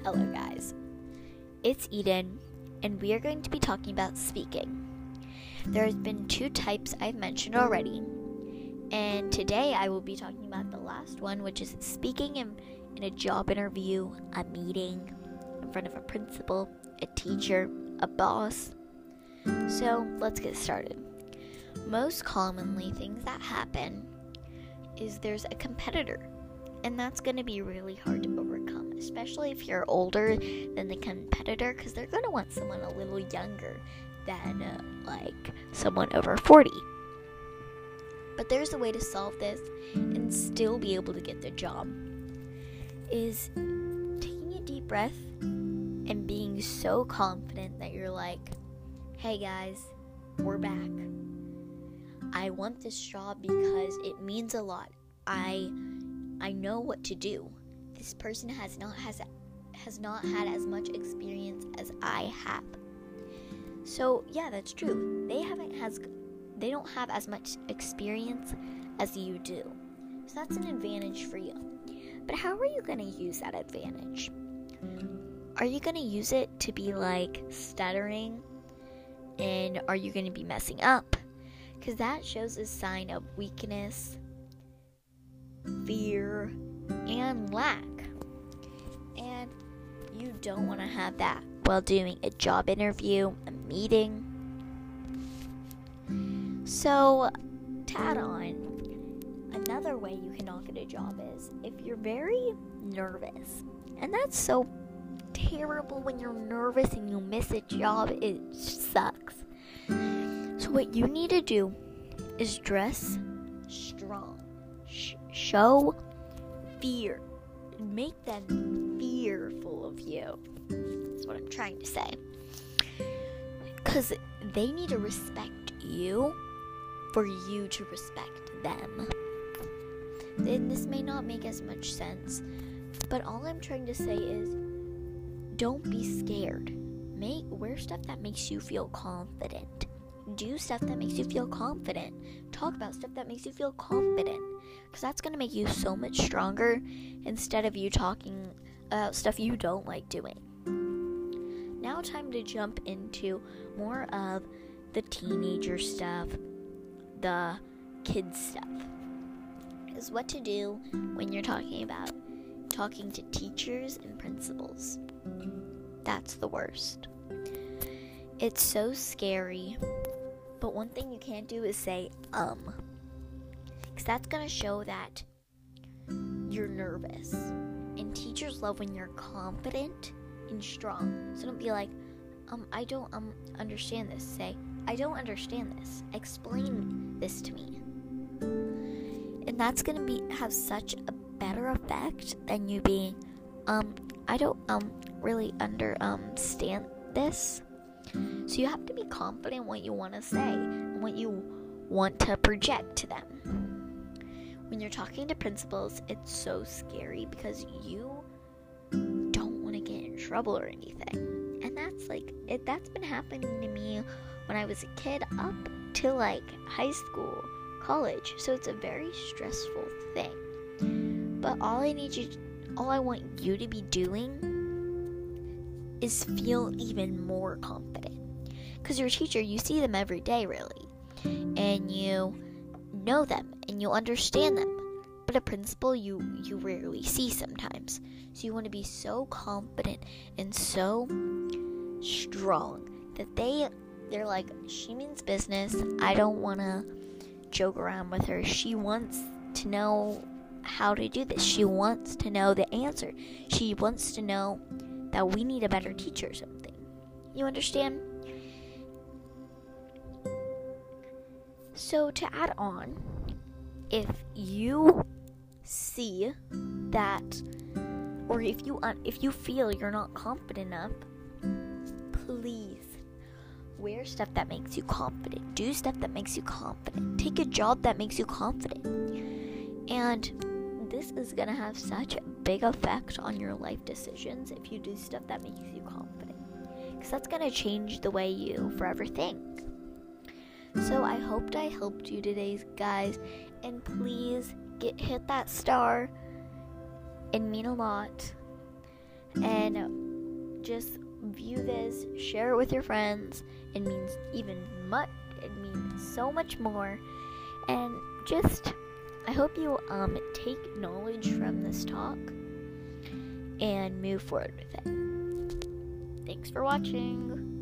Hello guys, it's Eden, and we are going to be talking about speaking. There has been 2 types I've mentioned already, and today I will be talking about the last one, which is speaking in a job interview, a meeting, in front of a principal, a teacher, a boss. So let's get started. Most commonly, things that happen is there's a competitor, and that's going to be really hard to overcome, especially if you're older than the competitor, because they're going to want someone a little younger than someone over 40. But there's a way to solve this and still be able to get the job, is taking a deep breath and being so confident that you're like, hey guys, we're back. I want this job because it means a lot. I know what to do. This person has not had as much experience as I have. So yeah, that's true. They don't have as much experience as you do. So that's an advantage for you. But how are you going to use that advantage? Are you going to use it to be stuttering? And are you going to be messing up? Because that shows a sign of weakness, fear, and lack. And you don't want to have that while doing a job interview, a meeting. So, to add on, another way you can not get a job is if you're very nervous. And that's so terrible when you're nervous and you miss a job. It sucks. So what you need to do is dress strong. Show fear. Make them fearful of you. That's what I'm trying to say. Because they need to respect you for you to respect them. Then this may not make as much sense, but all I'm trying to say is don't be scared. Wear stuff that makes you feel confident. Do stuff that makes you feel confident. Talk about stuff that makes you feel confident. Because that's going to make you so much stronger instead of you talking about stuff you don't like doing. Now time to jump into more of the teenager stuff, the kids stuff. Is what to do when you're talking to teachers and principals. That's the worst. It's so scary. But one thing you can't do is say, because that's going to show that you're nervous. And teachers love when you're confident and strong. So don't be like, I don't understand this. Say, I don't understand this. Explain this to me. And that's going to have such a better effect than you being, I don't really understand this. So you have to be confident what you want to say and what you want to project to them. When you're talking to principals, it's so scary because you don't want to get in trouble or anything. And that's been happening to me when I was a kid up to high school, college. So it's a very stressful thing. But all I want you to be doing is feel even more confident. Because your teacher, you see them every day, really. And you know them, and you understand them. But a principal, you rarely see sometimes. So you want to be so confident and so strong that they're like, she means business. I don't want to joke around with her. She wants to know how to do this. She wants to know the answer. She wants to know that we need a better teacher or something. You understand? So to add on, if you see that, or if you feel you're not confident enough, please wear stuff that makes you confident. Do stuff that makes you confident. Take a job that makes you confident. And this is going to have such a big effect on your life decisions if you do stuff that makes you confident. Because that's going to change the way you forever think. So I hoped I helped you today, guys. And please hit that star. It'd mean a lot. and just view this, share it with your friends. It means it means so much more. And just, I hope you take knowledge from this talk and move forward with it. Thanks for watching.